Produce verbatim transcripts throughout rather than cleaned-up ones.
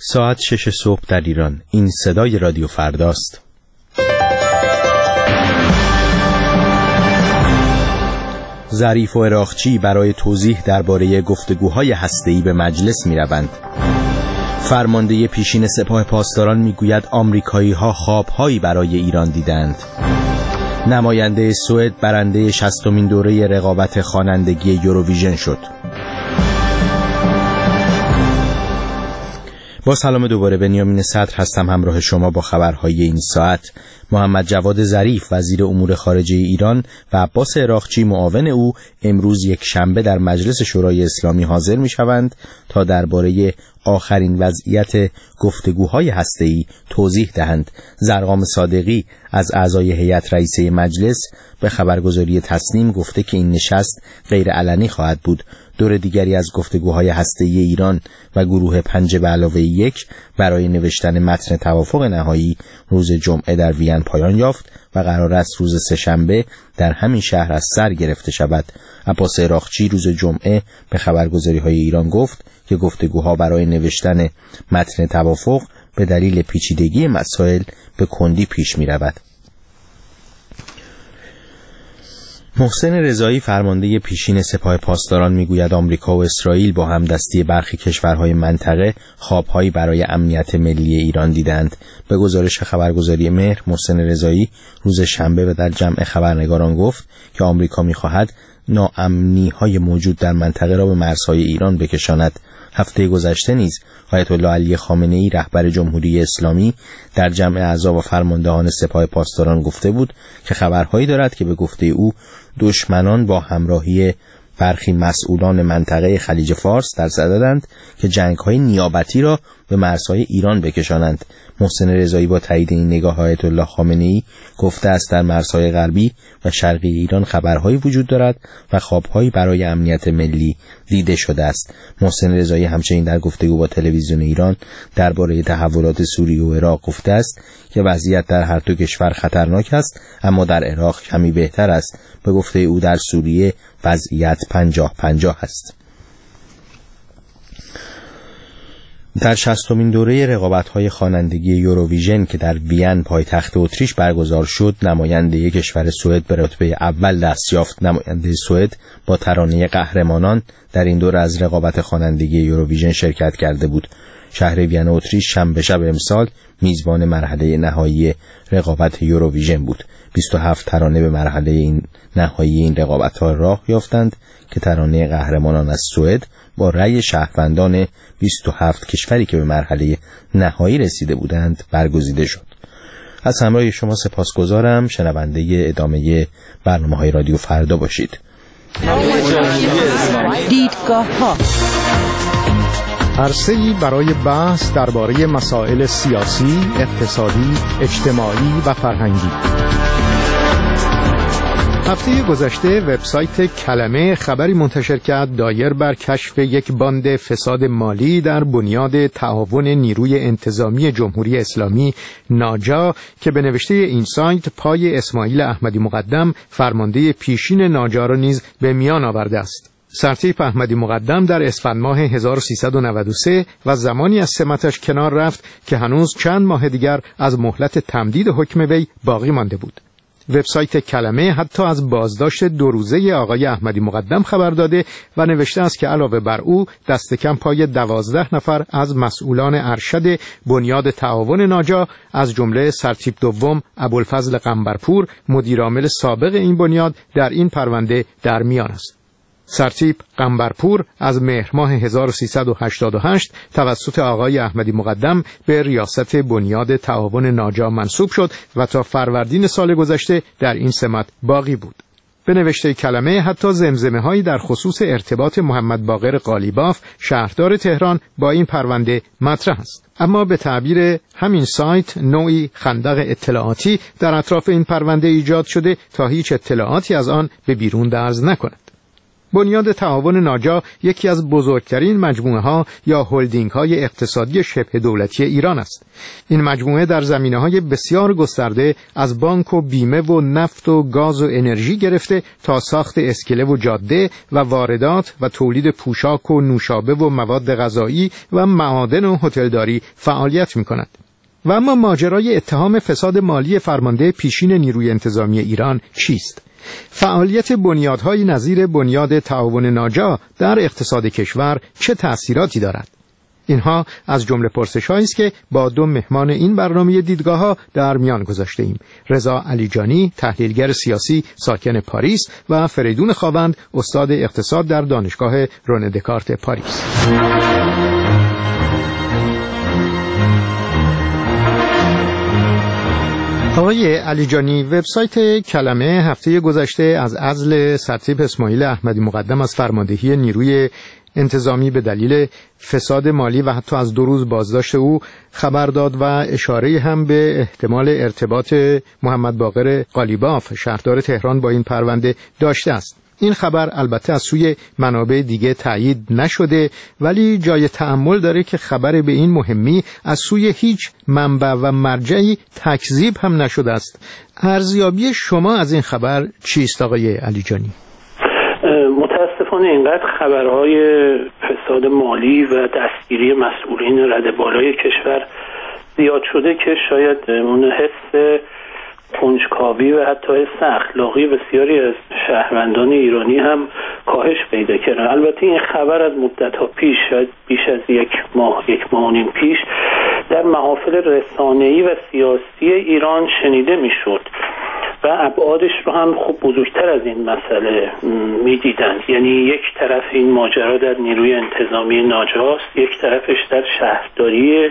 ساعت شش صبح در ایران. این صدای رادیو فرداست. ظریف و عراقچی برای توضیح درباره گفتگوهای هسته‌ای به مجلس می‌روند. فرمانده پیشین سپاه پاسداران میگوید آمریکایی‌ها خواب‌هایی برای ایران دیدند. نماینده سوئد برنده شصتمین دوره رقابت خوانندگی یوروویژن شد. با سلام دوباره، بنیامین صدر هستم همراه شما با خبرهای این ساعت. محمد جواد ظریف وزیر امور خارجه ایران و عباس عراقچی معاون او امروز یک شنبه در مجلس شورای اسلامی حاضر می شوند تا درباره آخرین وضعیت گفتگوهای هسته‌ای توضیح دهند. زرقام صادقی از اعضای هیئت رئیسه مجلس به خبرگزاری تسنیم گفته که این نشست غیر علنی خواهد بود. دور دیگری از گفتگوهای هسته‌ای ایران و گروه پنج به علاوه یک برای نوشتن متن توافق نهایی روز جمعه در وین پایان یافت و قرار است روز سه‌شنبه در همین شهر از سر گرفته شود. عباس عراقچی روز جمعه به خبرگزاری‌های ایران گفت که گفتگوها برای نوشتن متن توافق به دلیل پیچیدگی مسائل به کندی پیش می‌رود. محسن رضایی فرمانده پیشین سپاه پاسداران میگوید آمریکا و اسرائیل با همدستی برخی کشورهای منطقه خوابهایی برای امنیت ملی ایران دیدند. به گزارش خبرگزاری مهر، محسن رضایی روز شنبه و در جمع خبرنگاران گفت که آمریکا میخواهد ناامنی‌های موجود در منطقه را به مرزهای ایران بکشاند. هفته گذشته نیز آیت الله علی خامنه‌ای رهبر جمهوری اسلامی در جمع اعضا و فرماندهان سپاه پاسداران گفته بود که خبرهایی دارد که به گفته او دشمنان با همراهی برخی مسئولان منطقه خلیج فارس در صددند که جنگ‌های نیابتی را به مرزهای ایران بکشانند. محسن رضایی با تایید این نگاه آیت الله خامنه‌ای گفته است در مرزهای غربی و شرقی ایران خبرهایی وجود دارد و خوابهایی برای امنیت ملی دیده شده است. محسن رضایی همچنین در گفتگو با تلویزیون ایران درباره تحولات سوریه و عراق گفته است که وضعیت در هر دو کشور خطرناک است، اما در عراق کمی بهتر است. به گفته او در سوریه وضعیت پنجاه پنجاه است. در شصتمین دوره رقابت‌های خوانندگی یوروویژن که در وین پایتخت اتریش برگزار شد، نماینده کشور سوئد به رتبه اول دست یافت. نماینده سوئد با ترانه قهرمانان در این دوره از رقابت خوانندگی یوروویژن شرکت کرده بود. شهر وین اتریش شنبه شب امسال میزبان مرحله نهایی رقابت یوروویژن بود. بیست و هفت ترانه به مرحله این نهایی این رقابت‌ها راه یافتند که ترانه قهرمانان از سوئد با رأی شهروندان بیست و هفت کشوری که به مرحله نهایی رسیده بودند برگزیده شد. از همراه شما سپاسگزارم. شنونده ادامه برنامه‌های رادیو فردا باشید. دیدگاه‌ها عرصه‌ای برای بحث درباره مسائل سیاسی، اقتصادی، اجتماعی و فرهنگی. هفته گذشته وبسایت کلمه خبری منتشر کرد دایر بر کشف یک باند فساد مالی در بنیاد تعاون نیروی انتظامی جمهوری اسلامی ناجا که به نوشته این سایت پای اسماعیل احمدی مقدم فرمانده پیشین ناجا را نیز به میان آورده است. سرتیپ احمدی مقدم در اسفند ماه هزار و سیصد و نود و سه و زمانی از سمتش کنار رفت که هنوز چند ماه دیگر از مهلت تمدید حکم وی باقی مانده بود. وبسایت کلمه حتی از بازداشت دو روزه آقای احمدی مقدم خبر داده و نوشته است که علاوه بر او دست کم پای دوازده نفر از مسئولان ارشد بنیاد تعاون ناجا از جمله سرتیپ دوم ابوالفضل قنبرپور مدیرعامل سابق این بنیاد در این پرونده در میان است. سرتیپ قنبرپور از مهر ماه هزار و سیصد و هشتاد و هشت توسط آقای احمدی مقدم به ریاست بنیاد تعاون ناجا منصوب شد و تا فروردین سال گذشته در این سمت باقی بود. به نوشته کلمه حتی زمزمه‌هایی در خصوص ارتباط محمد باقر قالیباف شهردار تهران با این پرونده مطرح است. اما به تعبیر همین سایت نوعی خندق اطلاعاتی در اطراف این پرونده ایجاد شده تا هیچ اطلاعاتی از آن به بیرون درز نکند. بنیاد تعاون ناجا یکی از بزرگترین مجموعه‌ها یا هلدینگ‌های اقتصادی شبه دولتی ایران است. این مجموعه در زمینه‌های بسیار گسترده از بانک و بیمه و نفت و گاز و انرژی گرفته تا ساخت اسکله و جاده و واردات و تولید پوشاک و نوشابه و مواد غذایی و معادن و هتلداری فعالیت می‌کند. و اما ماجرای اتهام فساد مالی فرمانده پیشین نیروی انتظامی ایران چیست؟ فعالیت بنیادهای نظیر بنیاد تعاون ناجا در اقتصاد کشور چه تأثیراتی دارد؟ اینها از جمله پرسش‌هایی است که با دو مهمان این برنامه دیدگاه‌ها در میان گذاشته ایم: رضا علیجانی، تحلیلگر سیاسی ساکن پاریس، و فریدون خاوند، استاد اقتصاد در دانشگاه رونه دکارت پاریس. آقای علیجانی، وبسایت کلمه هفته گذشته از عزل سرتیپ اسماعیل احمدی مقدم از فرماندهی نیروی انتظامی به دلیل فساد مالی و حتی از دو روز بازداشت او خبر داد و اشاره هم به احتمال ارتباط محمد باقر قالیباف شهردار تهران با این پرونده داشته است. این خبر البته از سوی منابع دیگه تایید نشده، ولی جای تأمل داره که خبر به این مهمی از سوی هیچ منبع و مرجعی تکذیب هم نشده است. ارزیابی شما از این خبر چیست آقای علیجانی؟ متاسفانه اینقدر خبرهای فساد مالی و دستگیری مسئولین رده بالای کشور زیاد شده که شاید اون حس کنجکاوی و حتی حس اخلاقی بسیاری از شهروندان ایرانی هم کاهش پیدا کردن. البته این خبر از مدت‌ها پیش، شاید بیش از یک ماه یک ماه و نیم پیش در محافل رسانه‌ای و سیاسی ایران شنیده میشد و ابعادش رو هم خوب بزرگتر از این مسئله میدیدند. یعنی یک طرف این ماجرا در نیروی انتظامی ناجاست، یک طرفش در شهرداری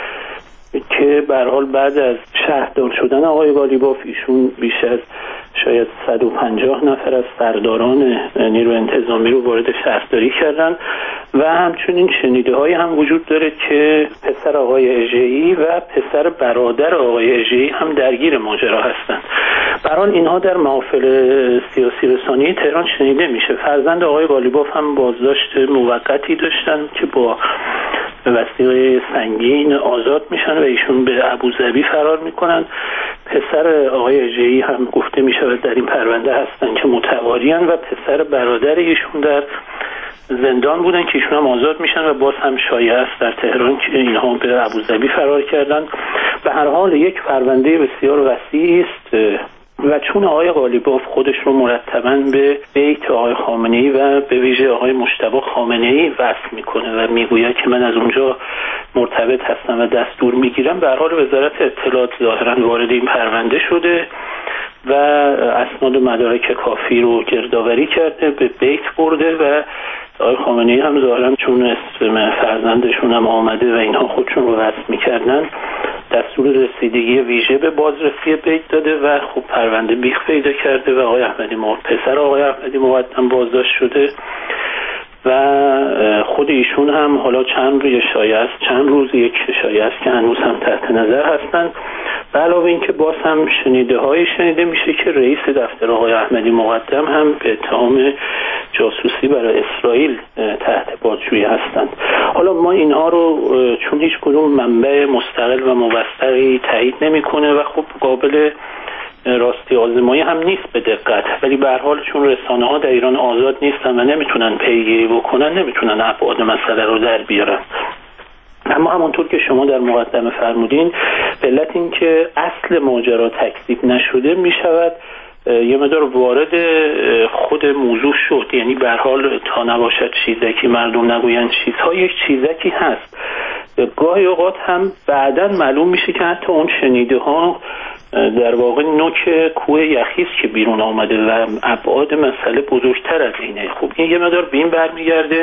که به هر حال بعد از شهردار شدن آقای قالیباف ایشون بیش از شاید صد و پنجاه نفر از سرداران نیروی انتظامی رو وارد شهرداری کردن و همچنین شنیده های هم وجود داره که پسر آقای اژه‌ای و پسر برادر آقای اژه‌ای هم درگیر ماجرا هستند. به هر حال اینها در محافل سیاسی رسانی تهران شنیده میشه. فرزند آقای قالیباف هم بازداشت موقتی داشتن که با وثیقه سنگین آزاد میشن و ایشون به ابوظبی فرار میکنن. پسر آقای اژه‌ای هم گفته میشود در این پرونده هستن که متوارین و پسر برادر ایشون در زندان بودن که ایشون هم آزاد میشن و باز هم شایعه است در تهران که اینها به ابوظبی فرار کردن. به هر حال یک پرونده بسیار وسیعی است و چون آقای قالیباف خودش رو مرتباً به بیت آقای خامنه‌ای و به ویژه آقای مجتبی خامنه‌ای وصل میکنه و میگوید که من از اونجا مرتبط هستم و دستور میگیرم، به هر حال وزارت اطلاعات ظاهراً وارد این پرونده شده و اسناد و مدارک کافی رو گردآوری کرده، به بیت برده و آقای خامنه‌ای هم ظاهراً چون اسم فرزندشون هم آمده و اینها خودشون رو وصل میکردن دستور رسیدگی ویژه به بازرسی بیت داده و خب پرونده بیخ پیدا کرده و آقای احمدی مقدم پسر آقای احمدی مقدم بازداشت شده و خود ایشون هم حالا چند روز شایعه است چند روز یک شایعه است که هنوز هم تحت نظر هستند. به علاوه این که باز هم شنیده های شنیده میشه که رئیس دفتر آقای احمدی مقدم هم به اتهام جاسوسی برای اسرائیل تحت بازجویی هستند. حالا ما اینها رو چون هیچ کدوم منبع مستقل و موثقی تایید نمیکنه و خب قابل راستی آزمایی هم نیست به دقت، ولی به هر حال چون رسانه ها در ایران آزاد نیستن و نمیتونن پیگیری بکنن، نمیتونن ابعاد مسئله رو در بیارن. اما همونطور که شما در مقدمه فرمودین، به علت این که اصل ماجرا تکذیب نشده میشود یه مقدار وارد خود موضوع شد. یعنی به هر حال تا نباشد چیزکی مردم نگویند چیزها، یک چیزکی هست. گاهی اوقات هم بعداً معلوم میشه که حتی اون شنیده ها در واقع نوک کوه یخی است که بیرون آمده و ابعاد مسئله بزرگتر از اینه. خب این یه مقدار به این برمیگرده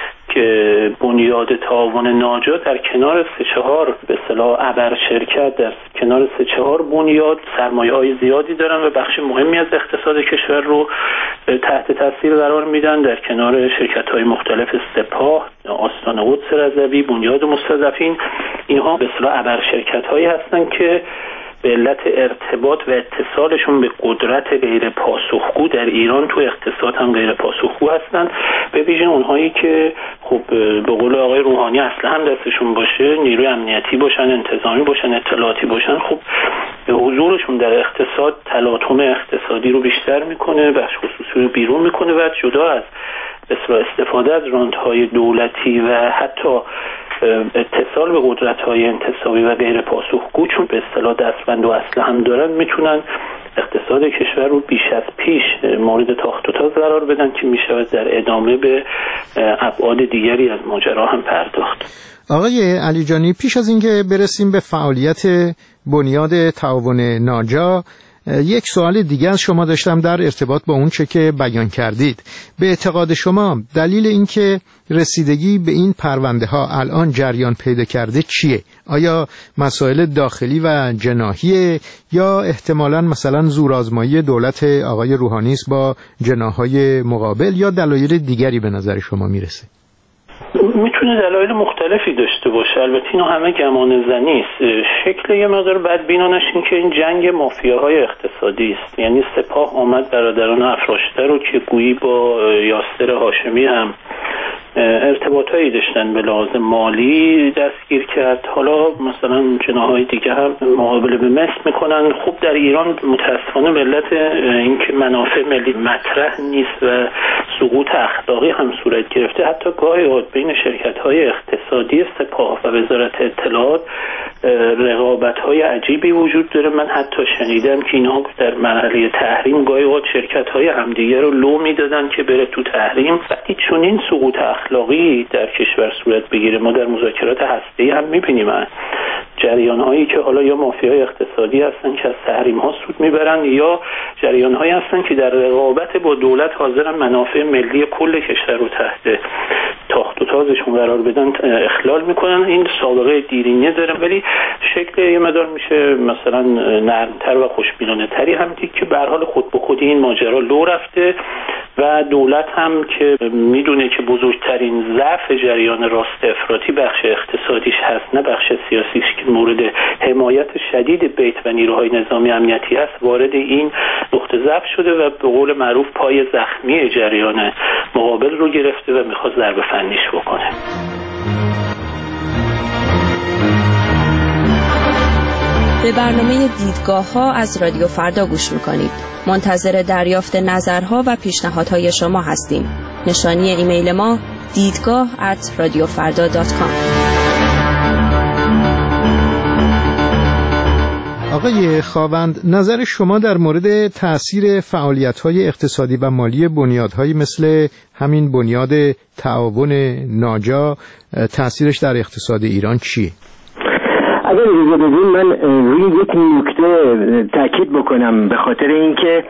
که بنیاد تعاون ناجا در کنار سه چهار به اصطلاح ابر شرکت در کنار سه چهار بنیاد سرمایه‌های زیادی دارن و بخش مهمی از اقتصاد کشور رو تحت تاثیر قرار میدن. در کنار شرکت‌های مختلف سپاه، آستان قدس رضوی، بنیاد مستضعفین، اینها به اصطلاح ابر شرکت‌هایی هستن که به علت ارتباط و اتصالشون به قدرت غیر پاسخگو در ایران تو اقتصاد هم غیر پاسخگو هستن، به ویژه اونهایی که خب به قول آقای روحانی اصلا هم دستشون باشه، نیروی امنیتی باشن، انتظامی باشن، اطلاعاتی باشن، خب حضورشون در اقتصاد تلاطم اقتصادی رو بیشتر میکنه، بخش خصوصی رو بیرون میکنه و جدا از استفاده از راندهای دولتی و حتی اتصال به قدرت‌های انتصابی و غیر پاسخگو، چون به اصطلاح دستبند و اسلحه هم دارن، میتونن اقتصاد کشور رو بیش از پیش مورد تاخت و تاز قرار بدن که میشود در ادامه به ابعاد دیگری از ماجرا هم پرداخت. آقای علیجانی، پیش از اینکه برسیم به فعالیت بنیاد تعاون ناجا، یک سوال دیگه از شما داشتم در ارتباط با اون چه که بیان کردید. به اعتقاد شما دلیل اینکه رسیدگی به این پرونده ها الان جریان پیدا کرده چیه؟ آیا مسائل داخلی و جناحیه یا احتمالاً مثلا زورآزمایی دولت آقای روحانی است با جناح‌های مقابل یا دلایل دیگری به نظر شما میرسه؟ میتونه دلایل مختلفی داشته باشه، البته اینو همه گمان زنی است. شکل یه مقدار بدبینانش این که این جنگ مافیاهای اقتصادی است، یعنی سپاه آمد برادران افراشته رو که گویی با یاسر هاشمی هم ارتباطایی داشتن به لحاظ مالی دستگیر کرد، حالا مثلا جناح‌های دیگه هم مقابله به مصر میکنن. خب در ایران متاسفانه ملت اینکه منافع ملی مطرح نیست و سقوط اخلاقی هم صورت گرفته، حتی گاهی بین شرکت‌های اقتصادی سپاه و وزارت اطلاعات رقابت‌های عجیبی وجود داره. من حتی شنیدم که اینها در مرحله تحریم گاهی اوقات شرکت‌های همدیگه رو لو میدادن که بره تو تحریم. وقتی چون این سقوط اخلاقی در کشور صورت بگیره، ما در مذاکرات هسته‌ای هم می‌بینیم جریان‌هایی که حالا یا مافیای اقتصادی هستن که از تحریم‌ها سود میبرن یا جریان‌هایی هستن که در رقابت با دولت حاضرن منافع ملی کل کشور رو تحت تاخت و تازشون قرار بدن اخلال میکنن. این سابقه دیرینه داره، ولی شکل یه مدار میشه مثلا نرمتر و خوشبینانه تری هم دید که به هر حال خود به خودی این ماجرا لو رفته و دولت هم که میدونه که بزرگترین ضعف جریان راست افراطی بخش اقتصادیش هست نه بخش سیاسیش که مورد حمایت شدید بیت و نیروهای نظامی امنیتی هست، وارد این نقطه ضعف شده و به قول معروف پای زخمی جریان مقابل رو گرفته و میخواد ضربه فنیش بکنه. به برنامه دیدگاه ها از رادیو فردا گوش میکنید. منتظر دریافت نظرها و پیشنهادهای شما هستیم. نشانی ایمیل ما دیدگاه ات رادیو فردا دات کام. آقای خاوند، نظر شما در مورد تأثیر فعالیت‌های اقتصادی و مالی بنیادهایی مثل همین بنیاد تعاون ناجا، تأثیرش در اقتصاد ایران چیه؟ اگر اجازه بدین من روی یک نکته تاکید بکنم، به خاطر اینکه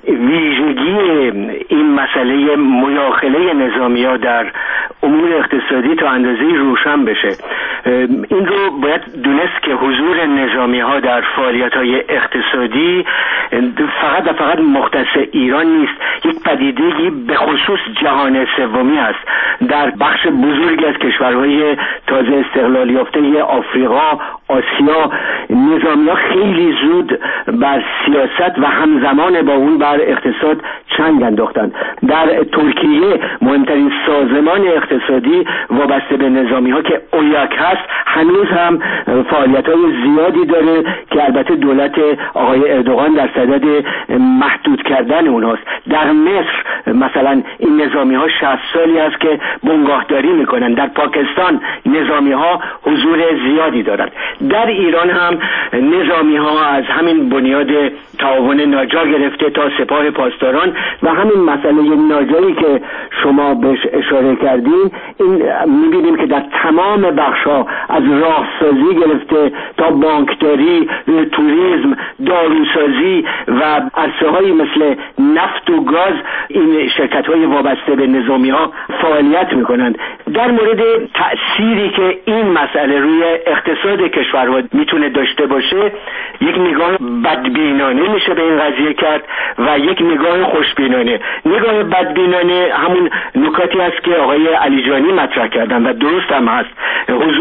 ویژگی این مسئله مداخله نظامی‌ها در امور اقتصادی تا اندازه‌ای روشن بشه. این رو باید دونست که حضور نظامی‌ها در فعالیت‌های اقتصادی فقط و فقط مختص ایران نیست، یک پدیده‌ای به خصوص جهان سومی است. در بخش بزرگی از کشورهای تازه استقلال یافته آفریقا، آسیا، نظامی‌ها خیلی زود بر سیاست و همزمان با اون بر اقتصاد چنگ انداختند. در ترکیه مهمترین سازمان اقتصادی وابسته به نظامی‌ها که اویاک هست هنوز هم فعالیت‌های زیادی داره که البته دولت آقای اردوغان در صدد محدود کردن اونهاست. در مصر مثلا این نظامی‌ها شصت سالی است که بنگاهداری میکنن. در پاکستان نظامی‌ها حضور زیادی دارند. در ایران هم نظامی‌ها از همین بنیاد تعاون ناجا گرفته تا سپاه پاسداران و همین مسئله ناجایی که شما بهش اشاره کردین، این می‌بینیم که در تمام بخش‌ها از راهسازی گرفته تا بانکداری، توریسم، داروسازی و عرصه‌هایی مثل نفت و گاز این شرکت‌های وابسته به نظامی‌ها فعالیت می‌کنند. در مورد تأثیری که این مسئله روی اقتصاد کشورها میتونه داشته باشه، یک نگاه بدبینانه میشه به این قضیه کرد و یک نگاه خوشبینانه. نگاه بدبینانه همون نکاتی است که آقای علیجانی مطرح کردن و درست هم هست. حضور این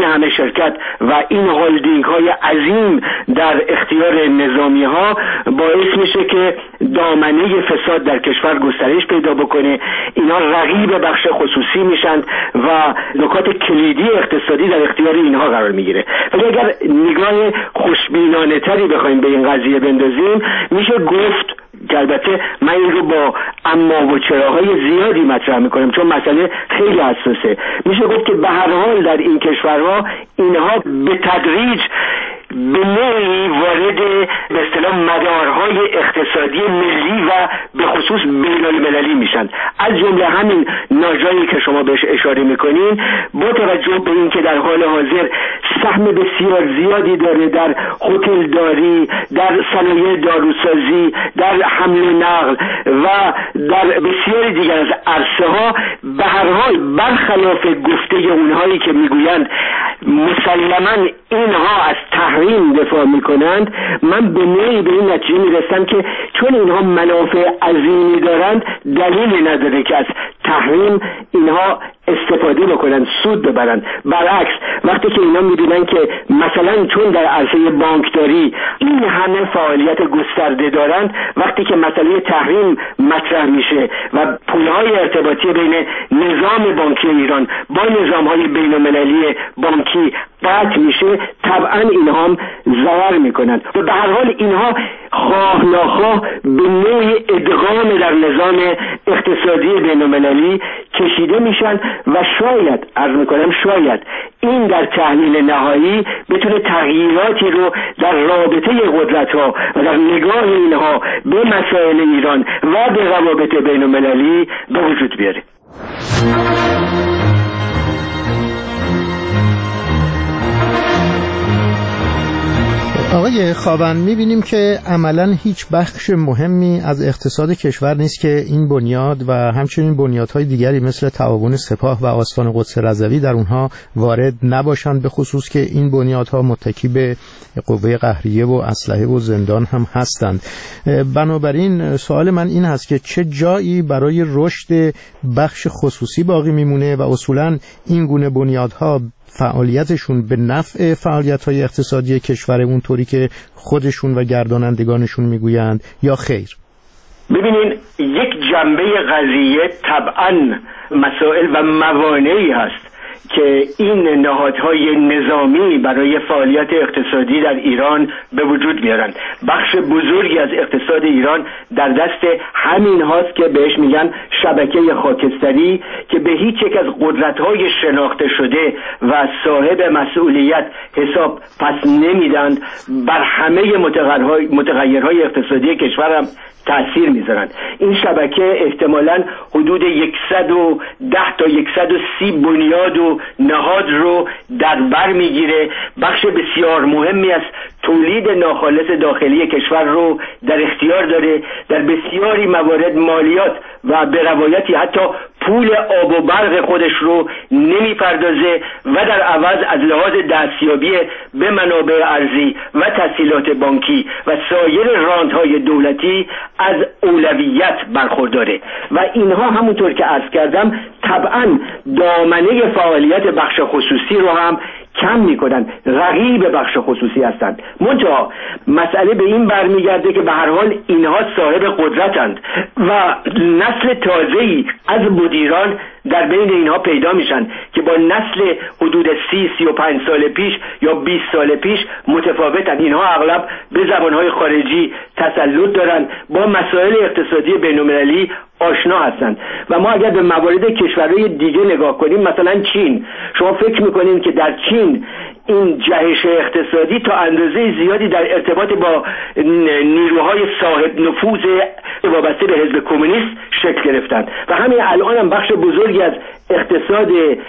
این همه شرکت و این هولدینگ های عظیم در اختیار نظامی ها باعث میشه که دامنه فساد در کشور گسترش پیدا بکنه. اینا رقیب بخش خصوصی میشن و نکات کلیدی اقتصادی در اختیار اینها قرار میگیره. ولی اگر نگاه خوشبینانه تری بخوایم به این قضیه بندازیم، میشه گفت که البته من این رو با اما و چراهای زیادی مطرح میکنم چون مسئله خیلی حساسه، میشه گفت که به هر حال در این کشورها اینها به تدریج به نوعی وارد به اصطلاح مدارهای اقتصادی ملی و به خصوص بین المللی میشن. از جمله همین ناجایی که شما بهش اشاره میکنین، با توجه به این که در حال حاضر سهم بسیار زیادی داره در هتلداری، در صنایع داروسازی، در حمل و نقل و در بسیاری دیگر از عرصه ها، به هر حال برخلاف گفته اونهایی که میگویند مسلماً اینها از تحریم دفاع میکنند، من به نوعی به این نتیجه میرسم که چون اینها منافع عظیمی دارند دلیلی نداره که از تحریم اینها استفاده بکنن، سود ببرن. برعکس وقتی که اینا میبینن که مثلا چون در عرصه بانکداری این همه فعالیت گسترده دارند، وقتی که مسئله تحریم مطرح میشه و پولهای ارتباطی بین نظام بانکی ایران با نظامهای بین المللی بانکی قطع میشه، طبعا اینها هم ضرر میکنند و به هر حال اینها خواه ناخواه به نوع ادغام در نظام اقتصادی بین المللی کشیده میشن و شاید عرض میکنم شاید این در تحلیل نهایی بتونه تغییراتی رو در رابطه قدرت‌ها و در نگاه اینها به مسائل ایران و به روابط بین المللی به وجود بیاره. آقای خاون، می‌بینیم که عملاً هیچ بخش مهمی از اقتصاد کشور نیست که این بنیاد و همچنین بنیادهای دیگری مثل تعاون سپاه و آستان قدس رضوی در اونها وارد نباشند، به خصوص که این بنیادها متکی به قوه قهریه و اسلحه و زندان هم هستند. بنابراین سوال من این هست که چه جایی برای رشد بخش خصوصی باقی میمونه و اصولاً این گونه بنیادها فعالیتشون به نفع فعالیت‌های اقتصادی کشور اونطوری که خودشون و گردانندگانشون میگویند یا خیر؟ ببینین، یک جنبه قضیه طبعاً مسائل و موانعی هست که این نهادهای نظامی برای فعالیت اقتصادی در ایران به وجود میارن. بخش بزرگی از اقتصاد ایران در دست همین هاست که بهش میگن شبکه خاکستری، که به هیچ یک از قدرت‌های شناخته شده و صاحب مسئولیت حساب پس نمیدند، بر همه متغیرهای متغیرهای اقتصادی کشور هم تأثیر میذارند. این شبکه احتمالاً حدود صد و ده تا صد و سی بنیاد و نهاد رو در بر میگیره. بخش بسیار مهمی از تولید ناخالص داخلی کشور رو در اختیار داره. در بسیاری موارد مالیات و به روایتی حتی پول آب و برق خودش رو نمیپردازه و در عوض از لحاظ دستیابی به منابع ارزی و تسهیلات بانکی و سایر راندهای دولتی از اولویت برخورداره و اینها همونطور که عرض کردم طبعا دامنه فعالیت بخش خصوصی رو هم کم میکنن، رقیب بخش خصوصی هستند. منتها مسئله به این برمیگرده که به هر حال اینها صاحب قدرتند و نسل تازه‌ای از مدیران در بین اینها پیدا میشن که با نسل حدود سی سی و پنج سال پیش یا بیست سال پیش متفاوتن. اینها اغلب به زبانهای خارجی تسلط دارن، با مسائل اقتصادی بین‌المللی آشنا هستند و ما اگر به موارد کشورهای دیگه نگاه کنیم، مثلا چین، شما فکر میکنین که در چین این جهش اقتصادی تا اندازه زیادی در ارتباط با نیروهای صاحب نفوذ وابسته به حزب کمونیست شکل گرفتند و همین الان هم بخش بزرگی از اقتصاد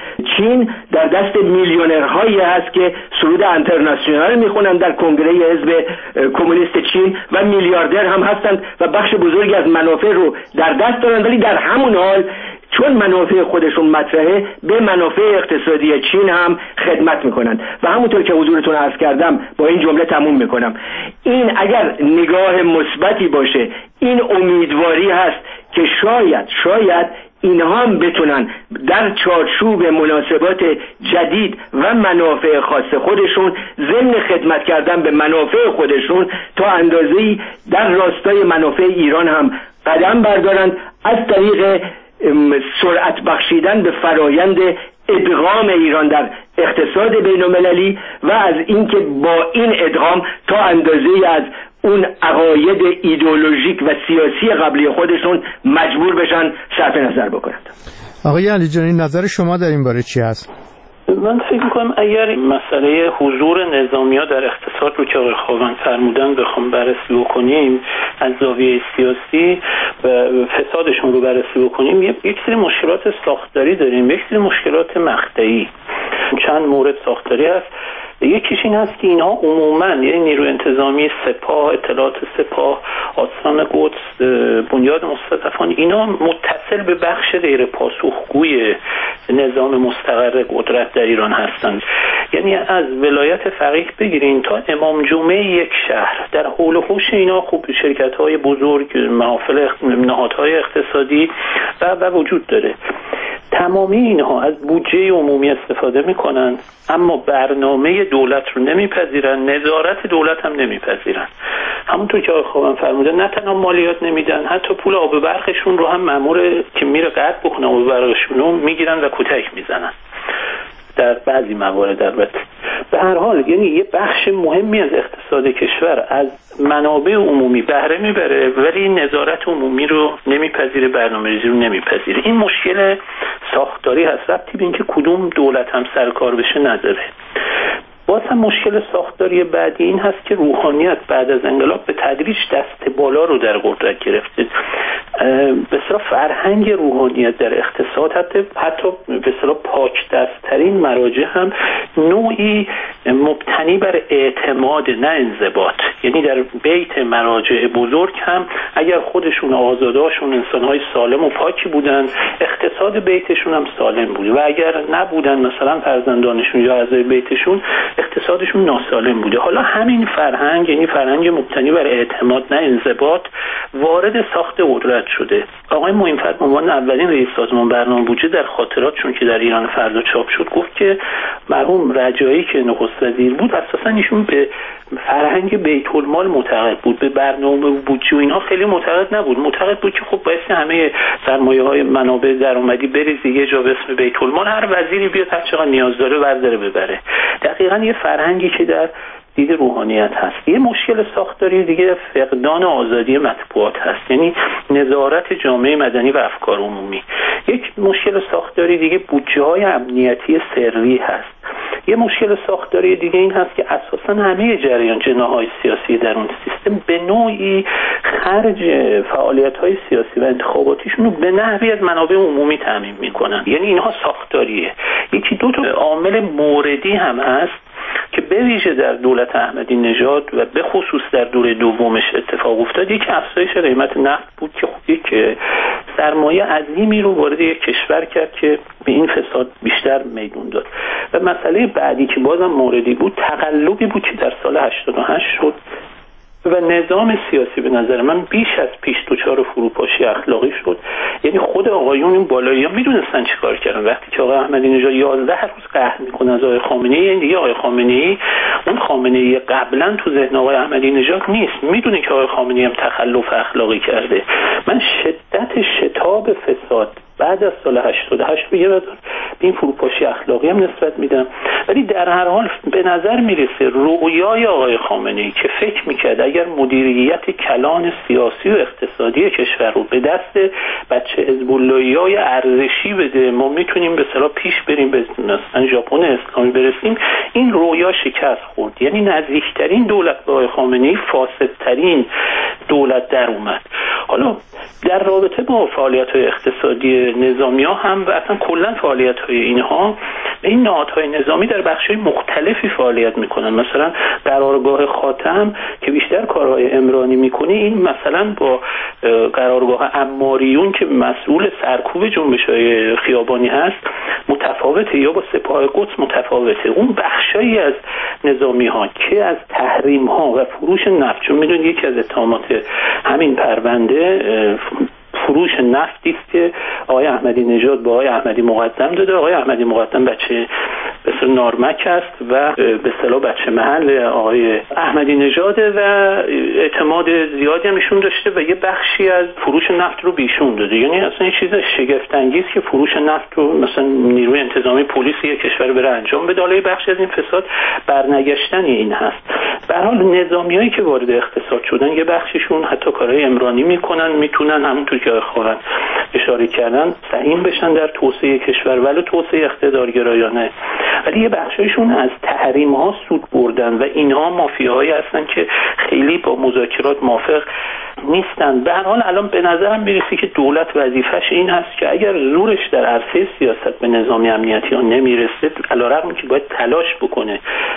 چین در دست میلیونرهایی هست که سرود انترناسیونال میخونن در کنگره حزب کمونیست چین و میلیاردر هم هستند و بخش بزرگی از منافع رو در دست دارن، ولی در همون حال چون منافع خودشون مطرحه به منافع اقتصادی چین هم خدمت میکنن و همونطور که حضورتون عرض کردم با این جمله تموم میکنم. این اگر نگاه مثبتی باشه، این امیدواری هست که شاید شاید اینها هم بتونن در چارچوب مناسبات جدید و منافع خاص خودشون ضمن خدمت کردن به منافع خودشون تا اندازه‌ای در راستای منافع ایران هم قدم بردارند، از طریق سرعت بخشیدن به فرایند ادغام ایران در اقتصاد بین‌المللی و از اینکه با این ادغام تا اندازه‌ای از اون عقاید ایدئولوژیک و سیاسی قبلی خودشون مجبور بشن صرف نظر بکنند. آقای علی جانی، نظر شما در این باره چی هست؟ من فکر میکنم اگر مسئله حضور نظامیا در اقتصاد رو که آقای خاوند فرمودن بخوام بررسی بکنیم، از زاویه سیاسی و فسادشون رو بررسی بکنیم، یک سری مشکلات ساختاری داریم، یک سری مشکلات مقطعی. چند مورد ساختاری هست. یکیش این هست که اینها عموما، یعنی نیروی انتظامی سپاه، اطلاعات سپاه، آستان قدس، بنیاد مستضعفان، اینا متصل به بخش غیر پاسخگوی نظام مستقر قدرت در ایران هستند. یعنی از ولایت فقیه بگیرین تا امام جمعه یک شهر، در حول و حوش اینا خوب شرکت‌های بزرگ، محافل نهادهای اقتصادی و و وجود داره. تمامی اینها از بودجه عمومی استفاده میکنن، اما برنامه دولت رو نمیپذیرن، نظارت دولت هم نمیپذیرن. همونطور که آقای خاوند فرمودن، نه تنها مالیات نمیدن، حتی پول آب برقشون رو هم مأمور که میره قطع بکنه آب برقشون رو میگیرن و کتک میزنن در بعضی موارد. البته به هر حال یعنی یه بخش مهمی از اقتصاد کشور از منابع عمومی بهره میبره، ولی نظارت عمومی رو نمیپذیره، برنامه‌ریزی رو نمیپذیره. این مشکل ساختاری هست، ربطی به اینکه کدوم دولت هم سرکار بشه نداره. باز هم مشکل ساختاری بعدی این هست که روحانیت بعد از انقلاب به تدریج دست بالا رو در قدرت گرفته. به اصطلاح فرهنگ روحانیت در اقتصاد، حتی حتی به اصطلاح پاک دست‌ترین مراجع هم نوعی مبتنی بر اعتماد نه انضباط. یعنی در بیت مراجع بزرگ هم اگر خودشون آزاداشون انسان‌های سالم و پاکی بودن، اقتصاد بیتشون هم سالم بود، و اگر نبودن مثلا فرزندانشون یا اعضای بیتشون اقتصادشون ناسالم بوده. حالا همین فرهنگ، یعنی فرهنگ مبتنی بر اعتماد نه انضباط، وارد ساخت قدرت شده. آقای معین‌فر به عنوان اولین رئیس سازمان برنامه بودجه در خاطراتشون که در ایران فردا چاپ شد گفت که مرحوم رجایی که نخست وزیر بود اساسا ایشون به فرهنگ بیت المال معتقد بود، به برنامه بودجه و اینها خیلی معتقد نبود. معتقد بود که خب باید همه سرمایه‌های منابع درآمدی بریزه یه جا به اسم بیت المال، هر وزیری بیاد هر چقدر نیاز داره ورداره ببره. دقیقاً یه فرهنگی که در دید روحانیت هست. یه مشکل ساختاری دیگه فقدان آزادی مطبوعات هست، یعنی نظارت جامعه مدنی و افکار عمومی. یک مشکل ساختاری دیگه بودجه‌های امنیتی سری هست. یه مشکل ساختاری دیگه این هست که اساساً همه جریان جناح‌های سیاسی در اون سیستم به نوعی خرج فعالیت‌های سیاسی و انتخاباتیشون رو به نحوی از منابع عمومی تامین می‌کنن. یعنی اینها ساختاریه. یکی دو تا عامل موردی هم هست که به ویژه در دولت احمدی نژاد و به خصوص در دوره دومش اتفاق افتاد. یک افزایش قیمت نفت بود که خب یک سرمایه عظیمی رو وارد یک کشور کرد که به این فساد بیشتر میدون داد. و مسئله بعدی که بازم موردی بود، تقلبی بود که در سال هشتاد و هشت شد و نظام سیاسی به نظر من بیش از پیش دچار فروپاشی اخلاقی شد. یعنی خود آقایون این بالایی‌ها میدونستن چی کار کردن. وقتی که آقای احمدی نژاد یازده روز قهر میکنه از آقای خامنه‌ای، این دیگه آقای خامنه‌ای اون خامنه‌ای قبلا تو ذهن آقای احمدی نژاد نیست. میدونه که آقای خامنه‌ای هم تخلف اخلاقی کرده. من شدت شتاب فساد بعد از سال هشتاد و هشت به یه مقدار به این فروپاشی اخلاقی هم نسبت میدم، ولی در هر حال به نظر میرسه رؤیای آقای خامنه‌ای که فکر میکرد اگر مدیریت کلان سیاسی و اقتصادی کشور رو به دست بچه حزب اللهی‌های ارزشی بده، ما میتونیم به اصطلاح پیش بریم به مثلا ژاپن اسلامی برسیم، این رؤیا شکست خورد. یعنی نزدیکترین دولت به آقای خامنه‌ای فاسدترین دولت در اومد. حالا در رابطه با فعالیت‌های اقتصادی نظامی‌ها هم و اصلا کلا فعالیت‌های اینها، این نهادهای نظامی در بخش‌های مختلفی فعالیت می‌کنن. مثلا قرارگاه خاتم که بیشتر کارهای عمرانی می‌کنه، این مثلا با قرارگاه عماریون که مسئول سرکوب جنبش‌های خیابانی هست متفاوته، یا با سپاه قدس متفاوته. اون بخشایی از نظامی‌ها که از تحریم‌ها و فروش نفت، چون می‌دونید یکی از اتهامات همین پرونده فروش نفتی است که آقای احمدی نژاد با آقای احمدی مقدم داده. آقای احمدی مقدم بچه به اصطلاح نارمک است و به اصطلاح بچه محل آقای احمدی نژاده و اعتماد زیادی هم ایشون داشته و یه بخشی از فروش نفت رو بیشون داده. یعنی اصلا یه چیز شگفت انگیز که فروش نفت رو مثلا نیروی انتظامی پلیس یک کشور بره انجام بده. حالا بخشی از این فساد برنگشتن این هست. به هر حال نظامیایی که وارد اقتصاد شدن یه بخششون حتی کارهای عمرانی میکنن، میتونن همونطور که خواهن اشاره کردن سهیم بشن در توسعه کشور ولی توسعه اقتدارگرایانه، ولی یه بخشایشون از تحریم ها سود بردن و اینها مافیاهایی هستن که خیلی با مذاکرات موافق نیستن. به هر حال الان به نظرم میرسه که دولت وظیفش این هست که اگر زورش در عرصه سیاست به نظامی امنیتی ها نمیرسه، علیرغم که باید تلاش بکنه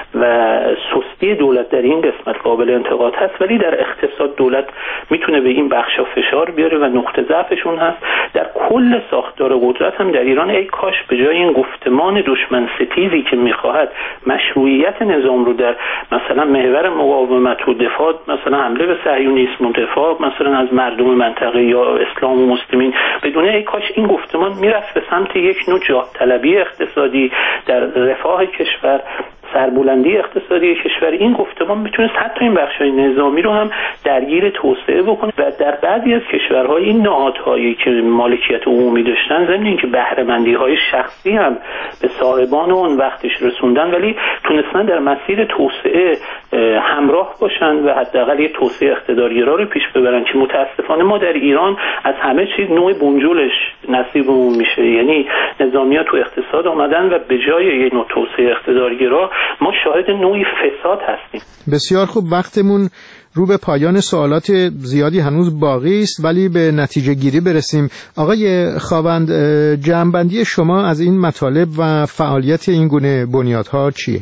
و سستی دولت در این قسمت قابل انتقاد هست، ولی در اقتصاد دولت میتونه به این بخشا فشار بیاره و نقطه ضعفشون هست. در کل ساختار قدرت هم در ایران ای کاش به جای این گفتمان دشمن ستیزی که میخواهد مشروعیت نظام رو در مثلا محور مقاومت و دفاع، مثلا حمله به صهیونیسم و دفاع مثلا از مردم منطقه یا اسلام و مسلمین، بدون ای کاش این گفتمان میرفت به سمت یک نوع جاه طلبی اقتصادی در رفاه کشور، سربلندی اقتصادی کشور. این گفتمان میتونه حتی این بخشای نظامی رو هم درگیر توسعه بکنه و در بعضی از کشورهای این نهادهایی که مالکیت عمومی داشتن ضمن اینکه بهره مندی های شخصی هم به صاحبان اون وقتش رسوندن، ولی تونستن در مسیر توسعه همراه باشن و حداقل یه توسعه اقتدارگرا رو پیش ببرن که متاسفانه ما در ایران از همه چیز نوع بنجلش نصیبمون میشه. یعنی نظامی‌ها تو اقتصاد آمدن و به جای یه نوع توسعه اقتدارگرا ما شاهد نوعی فساد هستیم. بسیار خوب، وقتمون رو به پایان، سوالات زیادی هنوز باقی است ولی به نتیجه گیری برسیم. آقای خاوند، جمع‌بندی شما از این مطالب و فعالیت این گونه بنیادها چیه؟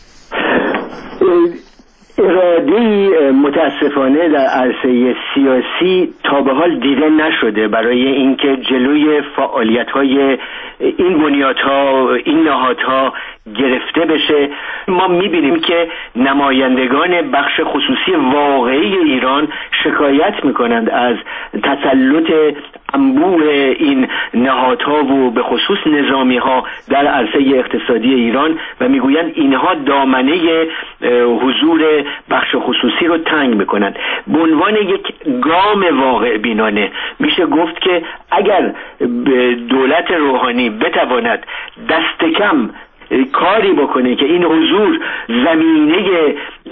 اراده‌ای متاسفانه در عرصه سیاسی تا به حال دیده نشده برای اینکه جلوی فعالیت‌های این بنیادها، این نهادها گرفته بشه. ما می‌بینیم که نمایندگان بخش خصوصی واقعی ایران شکایت می‌کنند از تسلط انبوه این نهادها و به خصوص نظامی‌ها در عرصه اقتصادی ایران و میگویند اینها دامنه حضور بخش خصوصی رو تنگ میکنند. به عنوان یک گام واقع بینانه میشه گفت که اگر دولت روحانی بتواند دست کم کاری بکنه که این حضور زمینه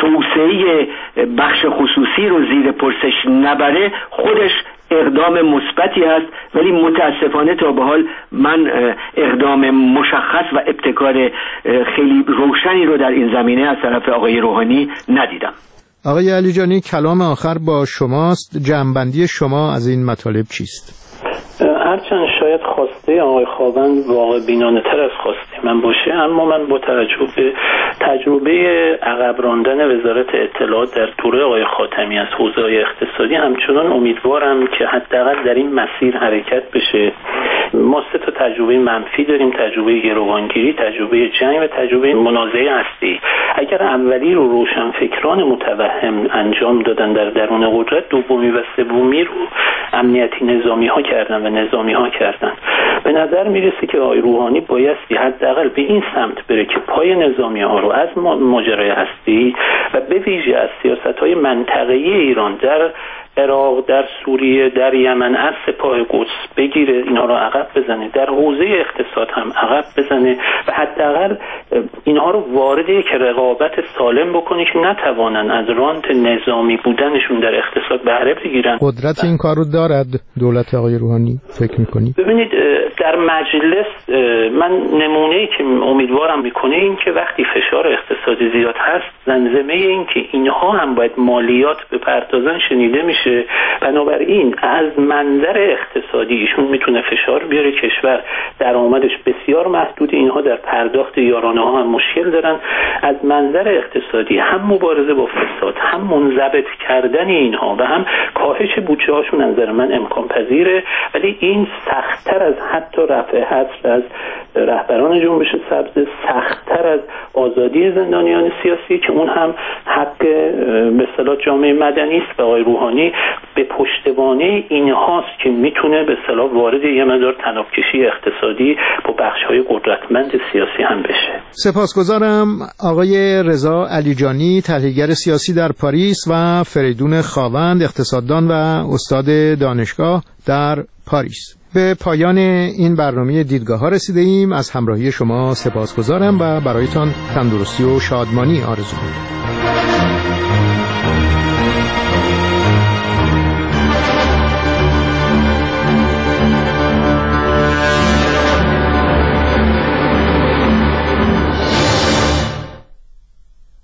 توسعه بخش خصوصی رو زیر پرسش نبره، خودش اقدام مثبتی هست، ولی متاسفانه تا به حال من اقدام مشخص و ابتکار خیلی روشنی رو در این زمینه از طرف آقای روحانی ندیدم. آقای علیجانی، کلام آخر با شماست. جمع‌بندی شما از این مطالب چیست؟ هرچند شاید خواسته آقای خاوند واقع بینانه تر از خواسته من باشه، اما من با توجه به تجربه عقب راندن وزارت اطلاعات در دوره آقای خاتمی از حوزه اقتصادی همچنان امیدوارم که حداقل در این مسیر حرکت بشه. ما سه تا تجربه منفی داریم: تجربه گروگانگیری، تجربه جنگ و تجربه منازعه هستی. اگر اولی رو روشنفکران متوهم انجام دادن در درون قدرت، دومی و سومی رو امنیتی نظامی ها کردن و نظامی ها کردن. به نظر میرسه که آقای روحانی بایستی حداقل به این سمت بره که پای نظامی ها رو از ماجرای هستی و به ویژه از سیاست های منطقه‌ای ایران در عراق، در سوریه، در یمن از سپاه قدس بگیره، اینا رو عقب بزنه، در حوزه اقتصاد هم عقب بزنه و حداقل اینها رو وارد یک رقابت سالم بکنه که نتوانن از رانت نظامی بودنشون در اقتصاد بهره بگیرن. قدرت این کار رو دارد دولت آقای روحانی فکر می‌کنی؟ ببینید در مجلس من نمونه‌ای که امیدوارم میکنه این که وقتی فشار اقتصادی زیاد هست، زمزمه این که اینها هم باید مالیات بپردازن شنیده میشه. بنابراین از منظر اقتصادی ایشون میتونه فشار بیاره. کشور درآمدش بسیار محدود، اینها در پرداخت یارانه ها هم مشکل دارن. از منظر اقتصادی هم مبارزه با فساد، هم منضبط کردن اینها و هم کاهش بودجه هاشون نظر من امکان پذیره، ولی این سخت‌تر از حتی رفع حصر از رهبران جنبش سبز، سخت‌تر از آزادی زندانیان سیاسی که اون هم حق به اصطلاح جامعه مدنی است. آقای روحانی به پشتوانه اینهاست که میتونه به اصطلاح وارد یه مقدار تنابکشی اقتصادی با بخش‌های قدرتمند سیاسی هم بشه. سپاسگزارم آقای رضا علیجانی، تحلیلگر سیاسی در پاریس، و فریدون خاوند، اقتصاددان و استاد دانشگاه در پاریس. به پایان این برنامه دیدگاه ها رسیده ایم. از همراهی شما سپاسگزارم و برایتان تندرستی و شادمانی آرزو می‌کنم.